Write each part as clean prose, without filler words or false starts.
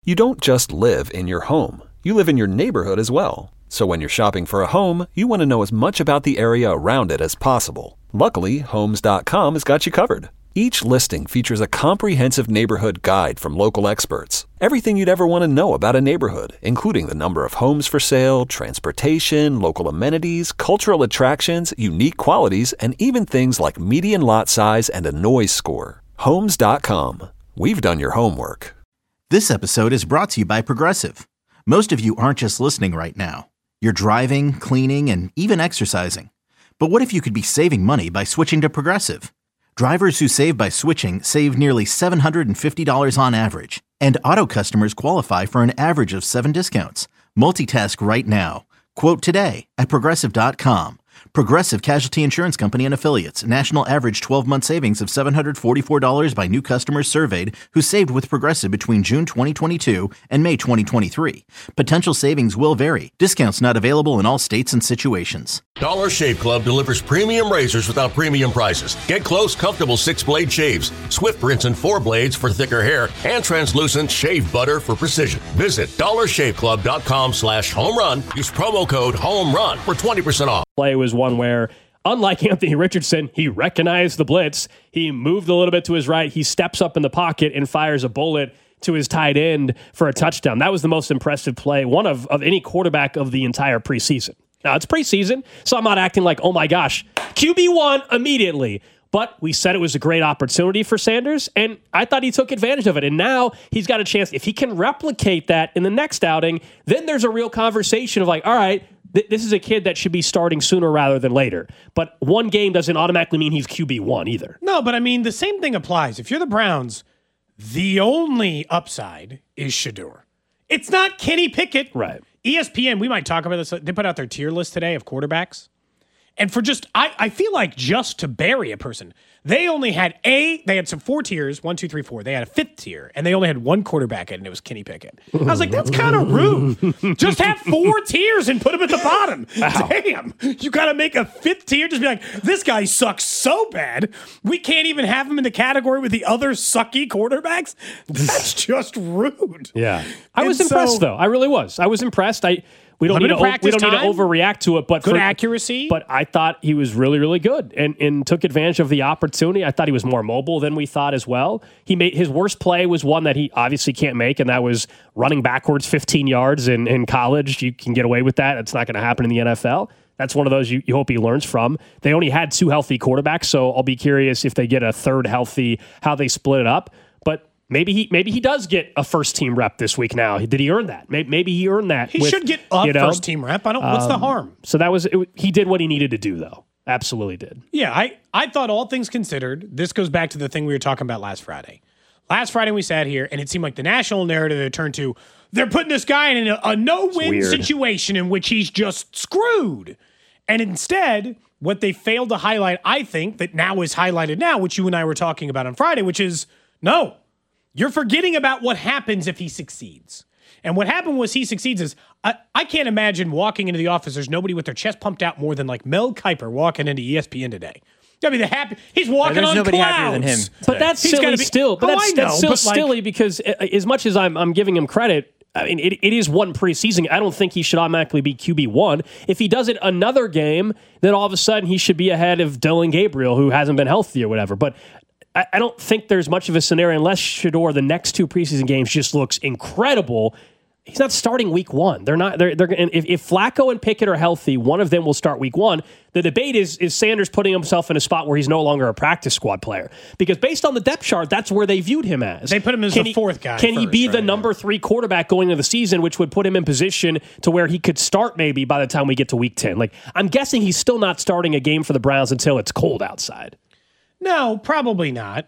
You don't just live in your home. You live in your neighborhood as well. So when you're shopping for a home, you want to know as much about the area around it as possible. Luckily, Homes.com has got you covered. Each listing features a comprehensive neighborhood guide from local experts. Everything you'd ever want to know about a neighborhood, including the number of homes for sale, transportation, local amenities, cultural attractions, unique qualities, and even things like median lot size and a noise score. Homes.com. We've done your homework. This episode is brought to you by Progressive. Most of you aren't just listening right now. You're driving, cleaning, and even exercising. But what if you could be saving money by switching to Progressive? Drivers who save by switching save nearly $750 on average. And auto customers qualify for an average of 7 discounts. Multitask right now. Quote today at Progressive.com. Progressive Casualty Insurance Company and Affiliates. National average 12-month savings of $744 by new customers surveyed who saved with Progressive between June 2022 and May 2023. Potential savings will vary. Discounts not available in all states and situations. Dollar Shave Club delivers premium razors without premium prices. Get close, comfortable 6-blade shaves, swift rinse and 4 blades for thicker hair, and translucent shave butter for precision. Visit dollarshaveclub.com/home-run. Use promo code HOME-RUN for 20% off. Play was one where, unlike Anthony Richardson, he recognized the blitz. He moved a little bit to his right. He steps up in the pocket and fires a bullet to his tight end for a touchdown. That was the most impressive play, one of any quarterback of the entire preseason. Now, it's preseason, so I'm not acting like, oh my gosh, QB1 immediately. But we said it was a great opportunity for Sanders, and I thought he took advantage of it. And now he's got a chance. If he can replicate that in the next outing, then there's a real conversation of like, all right, this is a kid that should be starting sooner rather than later. But one game doesn't automatically mean he's QB1 either. No, but I mean, the same thing applies. If you're the Browns, the only upside is Shedeur. It's not Kenny Pickett. Right. ESPN, we might talk about this. They put out their tier list today of quarterbacks. And for just, I feel like just to bury a person, they only had they had some 4 tiers, 1, 2, 3, 4. They had a 5th tier, and they only had one quarterback in it, and it was Kenny Pickett. I was like, that's kind of rude. Just have 4 tiers and put him at the bottom. Wow. Damn. You got to make a 5th tier? Just be like, this guy sucks so bad, we can't even have him in the category with the other sucky quarterbacks? That's just rude. Yeah. I was impressed, though. I really was. I was impressed. We don't need to overreact to it, but good accuracy. But I thought he was really, really good and took advantage of the opportunity. I thought he was more mobile than we thought as well. He made his worst play was one that he obviously can't make, and that was running backwards 15 yards in college. You can get away with that. It's not going to happen in the NFL. That's one of those you hope he learns from. They only had 2 healthy quarterbacks, so I'll be curious if they get a third healthy, how they split it up. But maybe he does get a first-team rep this week now. Did he earn that? Maybe he earned that. He should get a first-team rep. What's the harm? So he did what he needed to do, though. Absolutely did. Yeah, I thought all things considered, this goes back to the thing we were talking about last Friday. Last Friday we sat here, and it seemed like the national narrative had turned to, they're putting this guy in a no-win situation in which he's just screwed. And instead, what they failed to highlight, I think, that now is highlighted now, which you and I were talking about on Friday, which is, no, you're forgetting about what happens if he succeeds. And what happened was he succeeds is, I can't imagine walking into the office, there's nobody with their chest pumped out more than like Mel Kiper walking into ESPN today. I mean, he's walking on clouds. There's nobody happier than him today. But that's silly still. But that's still silly because as much as I'm giving him credit, I mean, it is one preseason. I don't think he should automatically be QB1. If he does it another game, then all of a sudden he should be ahead of Dylan Gabriel, who hasn't been healthy or whatever. But I don't think there's much of a scenario unless Shedeur, the next 2 preseason games, just looks incredible. He's not starting week 1. They're not. If Flacco and Pickett are healthy, one of them will start week 1. The debate is Sanders putting himself in a spot where he's no longer a practice squad player? Because based on the depth chart, that's where they viewed him as. They put him as the 4th guy. Can he be the number 3 quarterback going into the season, which would put him in position to where he could start maybe by the time we get to week 10? Like, I'm guessing he's still not starting a game for the Browns until it's cold outside. No, probably not.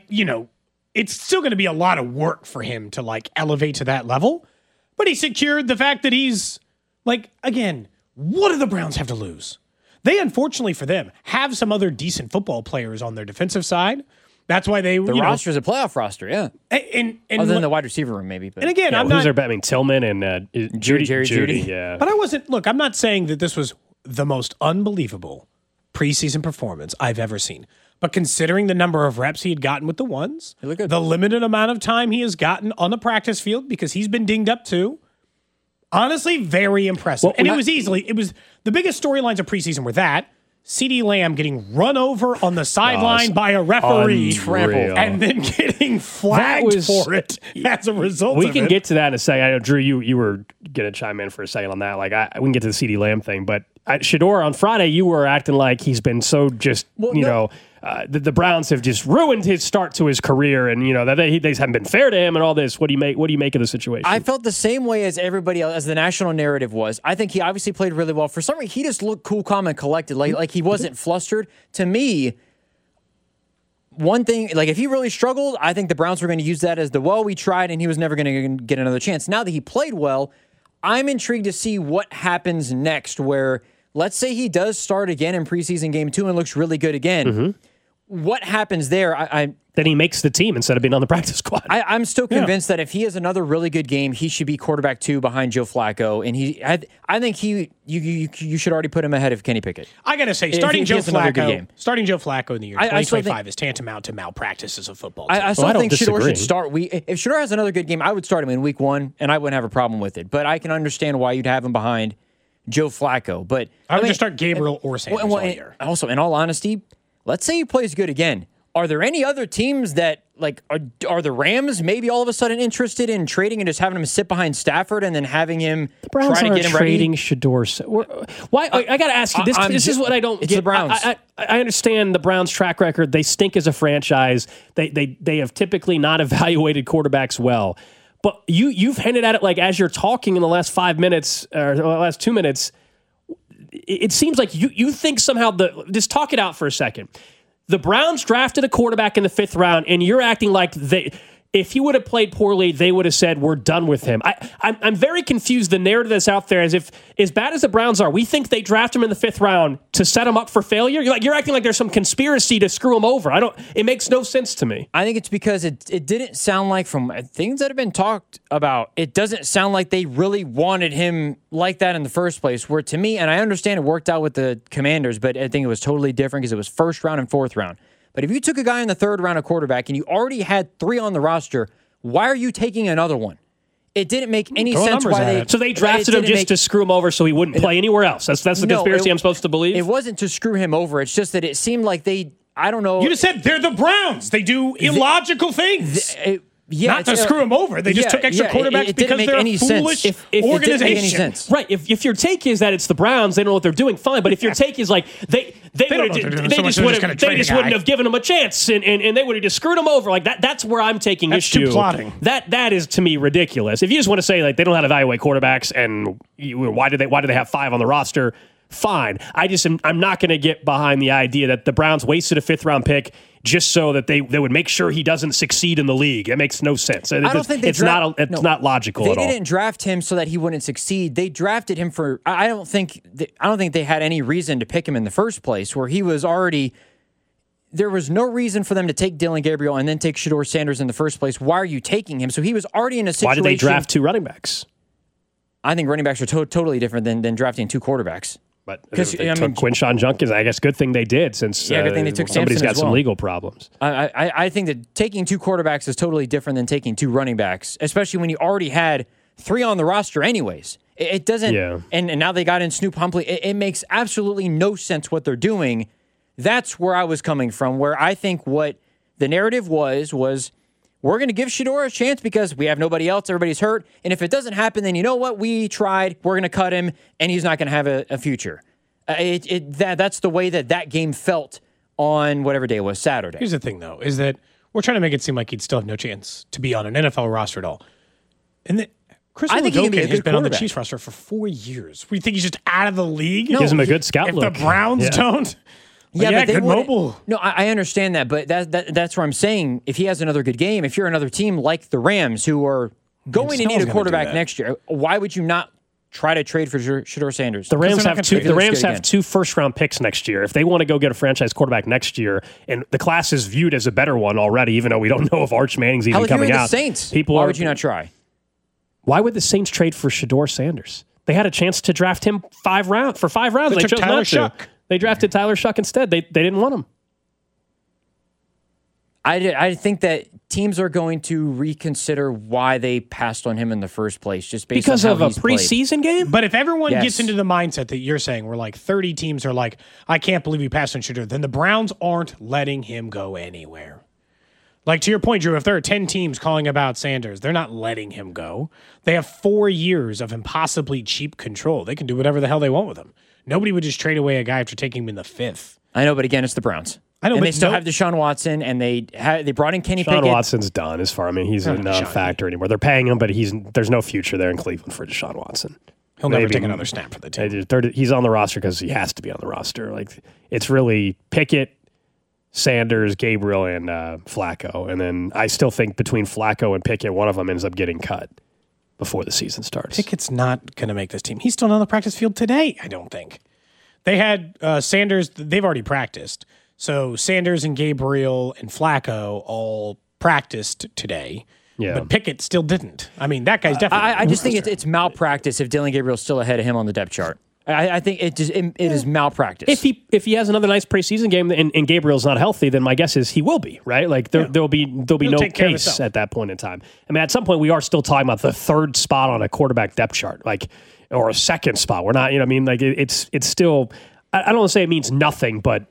It's still going to be a lot of work for him to like elevate to that level. But he secured the fact that he's like, again, what do the Browns have to lose? They, unfortunately for them, have some other decent football players on their defensive side. That's why the roster's a playoff roster, yeah. And other than the wide receiver room, maybe. But. And again, I'm not. I mean, Tillman and Judy, yeah. But I'm not saying that this was the most unbelievable preseason performance I've ever seen. But considering the number of reps he had gotten with the ones, looked good. the limited amount of time he has gotten on the practice field because he's been dinged up too, honestly, very impressive. Well, and it was the biggest storylines of preseason were that CeeDee Lamb getting run over on the sideline by a referee unreal. and then getting flagged for it as a result We of can it. get to that in a second. I know, Drew, you were going to chime in for a second on that. Like, we can get to the CeeDee Lamb thing, but Shedeur, on Friday, you were acting like he's been so just, the Browns have just ruined his start to his career, and that they haven't been fair to him and all this. What do you make of the situation? I felt the same way as everybody else, as the national narrative was. I think he obviously played really well. For some reason, he just looked cool, calm, and collected, like he wasn't flustered. To me, one thing, like if he really struggled, I think the Browns were going to use that as we tried, and he was never going to get another chance. Now that he played well, I'm intrigued to see what happens next, where let's say he does start again in preseason game 2 and looks really good again. Mm-hmm. What happens there? Then he makes the team instead of being on the practice squad. I'm still convinced that if he has another really good game, he should be quarterback 2 behind Joe Flacco, and I think you should already put him ahead of Kenny Pickett. I gotta say, starting Joe Flacco in the year 2025 is tantamount to malpractice as a football team. I still think Shedeur should start. If Shedeur has another good game, I would start him in week 1, and I wouldn't have a problem with it. But I can understand why you'd have him behind Joe Flacco. But I would just start Gabriel or Sanders all year. Also, in all honesty, let's say he plays good again. Are there any other teams that, like, are the Rams maybe all of a sudden interested in trading and just having him sit behind Stafford and then having him try to get him trading ready? Shedeur. Why? I got to ask you. This is what I don't get. The Browns. I understand the Browns' track record. They stink as a franchise. They have typically not evaluated quarterbacks well. But you've hinted at it like as you're talking in the last 5 minutes or the last 2 minutes. It seems like you think somehow just talk it out for a second. The Browns drafted a quarterback in the 5th round, and you're acting like if he would have played poorly, they would have said, we're done with him. I'm very confused. The narrative that's out there is if, as bad as the Browns are, we think they draft him in the 5th round to set him up for failure. You're acting like there's some conspiracy to screw him over. It makes no sense to me. I think it's because it didn't sound like, from things that have been talked about, it doesn't sound like they really wanted him like that in the first place. Where to me, and I understand it worked out with the Commanders, but I think it was totally different because it was 1st round and 4th round. But if you took a guy in the 3rd round of quarterback and you already had 3 on the roster, why are you taking another one? It didn't make any sense why they... So they drafted him just to screw him over so he wouldn't play anywhere else. That's the conspiracy I'm supposed to believe? It wasn't to screw him over. It's just that it seemed like I don't know... You just said they're the Browns. They do illogical things. Not to screw him over. They just took extra quarterbacks because they're a foolish organization. It didn't make any sense. Right. If your take is that it's the Browns, they don't know what they're doing, fine. But if your take is like they just wouldn't have given him a chance and they would have just screwed him over, like that's where I'm taking issue. That's too plotting. That is to me ridiculous. If you just want to say like they don't know how to evaluate quarterbacks and why do they have 5 on the roster? Fine. I'm not going to get behind the idea that the Browns wasted a 5th round pick just so that they would make sure he doesn't succeed in the league. It makes no sense. I don't think it's not logical at all. They didn't draft him so that he wouldn't succeed. They drafted him for. I don't think they had any reason to pick him in the first place. Where he was already. There was no reason for them to take Dillon Gabriel and then take Shedeur Sanders in the first place. Why are you taking him? So he was already in a situation. Why did they draft 2 running backs? I think running backs are totally different than drafting 2 quarterbacks. But because took Quinshon Judkins, I guess good thing they did since good thing they took somebody's Samson got some legal problems. I think that taking 2 quarterbacks is totally different than taking 2 running backs, especially when you already had 3 on the roster anyways. It doesn't, and now they got in Snoop Humphrey. It makes absolutely no sense what they're doing. That's where I was coming from, where I think what the narrative was we're going to give Shedeur a chance because we have nobody else, everybody's hurt, and if it doesn't happen, then you know what, we tried, we're going to cut him, and he's not going to have a future. That's the way that game felt on whatever day it was, Saturday. Here's the thing, though, is that we're trying to make it seem like he'd still have no chance to be on an NFL roster at all. And Chris Oladokun has been on the Chiefs roster for 4 years. We think he's just out of the league? No, gives him a good scout if look. If the Browns don't... but they good mobile. No, I understand that, but that's where I'm saying if he has another good game, if you're another team like the Rams who are going to need a quarterback next year, why would you not try to trade for Shedeur Sanders? The Rams have 2 first-round picks next year. If they want to go get a franchise quarterback next year, and the class is viewed as a better one already, even though we don't know if Arch Manning's even coming out. The Saints. Why would you not try? Why would the Saints trade for Shedeur Sanders? They had a chance to draft him 5 rounds. They took chose Tyler not to. Shuck. They drafted Tyler Shuck instead. They didn't want him. I think that teams are going to reconsider why they passed on him in the first place, just based because on of how a he's played. preseason game. But if everyone Yes. gets into the mindset that you're saying, where like 30 teams are like, I can't believe he passed on Shedeur, then the Browns aren't letting him go anywhere. Like, to your point, Drew, if there are 10 teams calling about Sanders, they're not letting him go. They have 4 years of impossibly cheap control. They can do whatever the hell they want with him. Nobody would just trade away a guy after taking him in the 5th. I know, but again, it's the Browns. I know, and but they still have Deshaun Watson, and they brought in Kenny Pickett. Deshaun Watson's done as far. I mean, he's a non-factor anymore. They're paying him, but there's no future there in Cleveland for Deshaun Watson. He'll never take another snap for the team. He's on the roster because he has to be on the roster. Like, it's really Pickett, Sanders, Gabriel, and Flacco. And then I still think between Flacco and Pickett, one of them ends up getting cut before the season starts. Pickett's not going to make this team. He's still not on the practice field today, I don't think. They had Sanders. They've already practiced. So Sanders and Gabriel and Flacco all practiced today. Yeah. But Pickett still didn't. I mean, that guy's definitely. I just think it's malpractice if Dylan Gabriel's still ahead of him on the depth chart. I think it is malpractice. If he has another nice preseason game and Gabriel's not healthy, then my guess is he will be, right? Like there'll be no case at that point in time. I mean, at some point we are still talking about the third spot on a quarterback depth chart, like, or a second spot. We're not, like it's still. I don't want to say it means nothing, but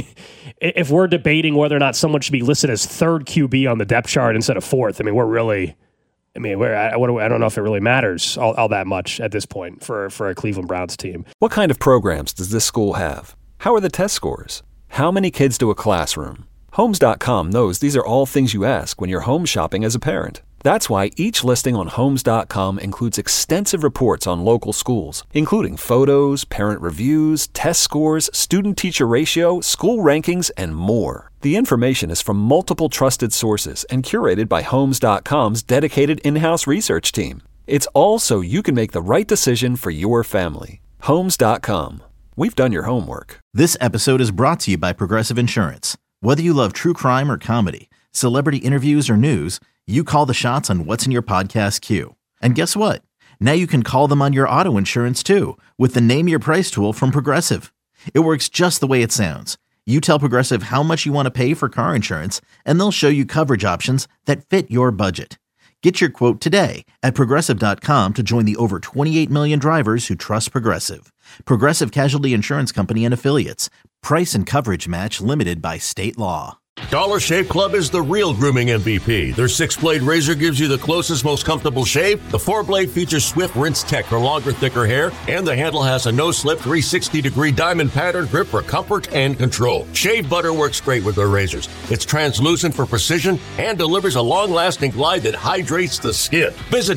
if we're debating whether or not someone should be listed as third QB on the depth chart instead of fourth, I mean, we're really. I mean, I don't know if it really matters all that much at this point for a Cleveland Browns team. What kind of programs does this school have? How are the test scores? How many kids do a classroom? Homes.com knows these are all things you ask when you're home shopping as a parent. That's why each listing on Homes.com includes extensive reports on local schools, including photos, parent reviews, test scores, student-teacher ratio, school rankings, and more. The information is from multiple trusted sources and curated by Homes.com's dedicated in-house research team. It's all so you can make the right decision for your family. Homes.com. We've done your homework. This episode is brought to you by Progressive Insurance. Whether you love true crime or comedy, celebrity interviews or news, you call the shots on what's in your podcast queue. And guess what? Now you can call them on your auto insurance too with the Name Your Price tool from Progressive. It works just the way it sounds. You tell Progressive how much you want to pay for car insurance, and they'll show you coverage options that fit your budget. Get your quote today at Progressive.com to join the over 28 million drivers who trust Progressive. Progressive Casualty Insurance Company and Affiliates. Price and coverage match limited by state law. Dollar Shave Club is the real grooming MVP. Their 6-blade razor gives you the closest, most comfortable shave. The 4-blade features Swift Rinse Tech for longer, thicker hair, and the handle has a no-slip 360-degree diamond pattern grip for comfort and control. Shave butter works great with their razors. It's translucent for precision and delivers a long-lasting glide that hydrates the skin. Visit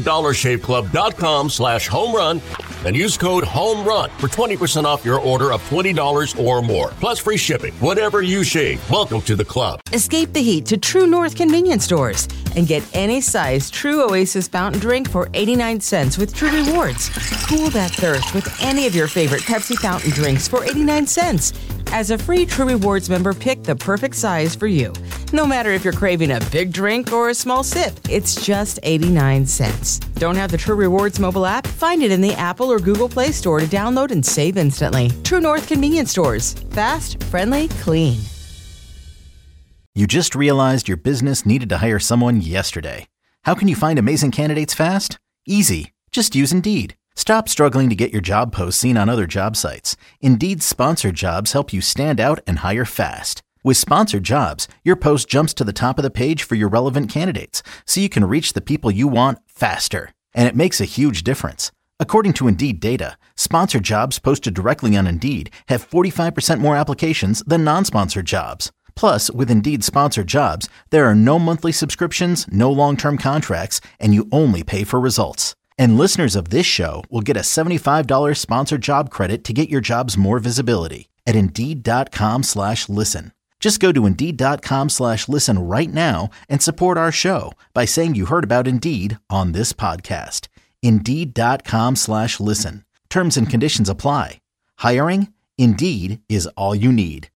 DollarShaveClub.com/homerun and use code HOMERUN for 20% off your order of $20 or more. Plus free shipping. Whatever you shave, welcome to the club. Escape the heat to True North convenience stores and get any size True Oasis fountain drink for 89 cents with True Rewards. Cool that thirst with any of your favorite Pepsi fountain drinks for 89 cents. As a free True Rewards member, pick the perfect size for you. No matter if you're craving a big drink or a small sip, it's just 89 cents. Don't have the True Rewards mobile app? Find it in the Apple or Google Play Store to download and save instantly. True North convenience stores. Fast, friendly, clean. You just realized your business needed to hire someone yesterday. How can you find amazing candidates fast? Easy. Just use Indeed. Stop struggling to get your job posts seen on other job sites. Indeed's sponsored jobs help you stand out and hire fast. With sponsored jobs, your post jumps to the top of the page for your relevant candidates, so you can reach the people you want faster. And it makes a huge difference. According to Indeed data, sponsored jobs posted directly on Indeed have 45% more applications than non-sponsored jobs. Plus, with Indeed sponsored jobs, there are no monthly subscriptions, no long-term contracts, and you only pay for results. And listeners of this show will get a $75 sponsored job credit to get your jobs more visibility at Indeed.com/listen. Just go to Indeed.com/listen right now and support our show by saying you heard about Indeed on this podcast. Indeed.com/listen. Terms and conditions apply. Hiring? Indeed is all you need.